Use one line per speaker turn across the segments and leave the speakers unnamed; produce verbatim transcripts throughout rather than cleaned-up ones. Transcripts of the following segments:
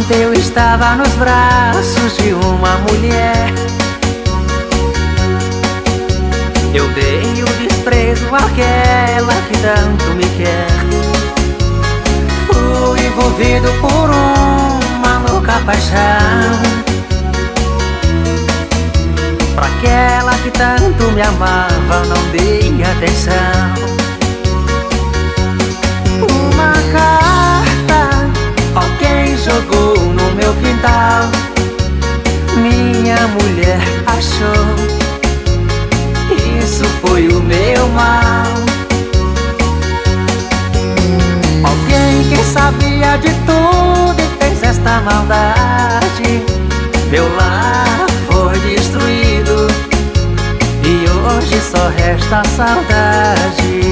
eu estava nos braços de uma mulher. Eu dei o desprezo àquela que tanto me quer. Fui envolvido por uma louca paixão, pra aquela que tanto me amava não dei atenção. Uma carta alguém jogou no meu quintal, minha mulher achou. Isso foi o meu mal. Alguém que sabia de tudo e fez esta maldade. Meu lar foi destruído e hoje só resta a saudade.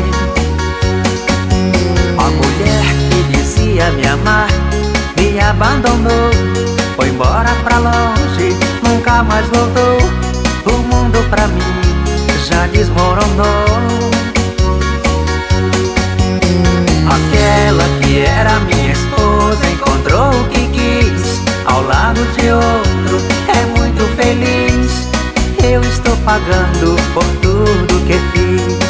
A mulher que dizia me amar me abandonou, foi embora pra longe, nunca mais voltou. O mundo pra mim já desmoronou. Aquela que era minha esposa encontrou o que quis ao lado de outro, é muito feliz. Eu estou pagando por tudo que fiz.